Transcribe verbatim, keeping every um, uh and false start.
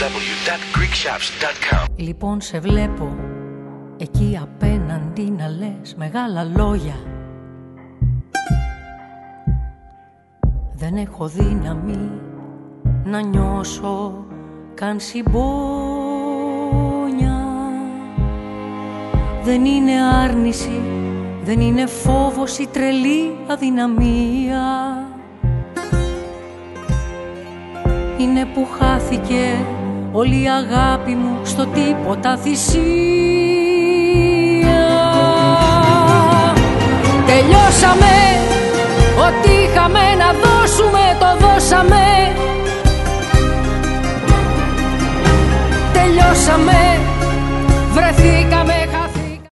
double-u dot greek shops dot com. Λοιπόν σε βλέπω εκεί απέναντι να λες μεγάλα λόγια. Δεν έχω δύναμη να νιώσω καν συμπόνια. Δεν είναι άρνηση, δεν είναι φόβος ή τρελή αδυναμία. Είναι που χάθηκε όλη η αγάπη μου στο τίποτα θυσία. Τελειώσαμε, ό,τι είχαμε να δώσουμε το δώσαμε. Τελειώσαμε, βρεθήκαμε